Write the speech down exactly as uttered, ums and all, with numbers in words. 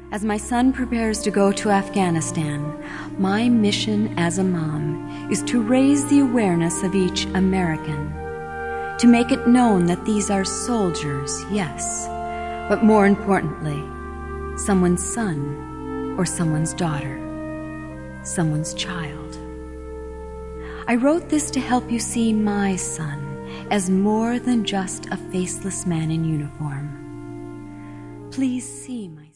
As my son prepares to go to Afghanistan, my mission as a mom is to raise the awareness of each American, to make it known that these are soldiers, yes, but more importantly, someone's son or someone's daughter, someone's child. I wrote this to help you see my son as more than just a faceless man in uniform. Please see my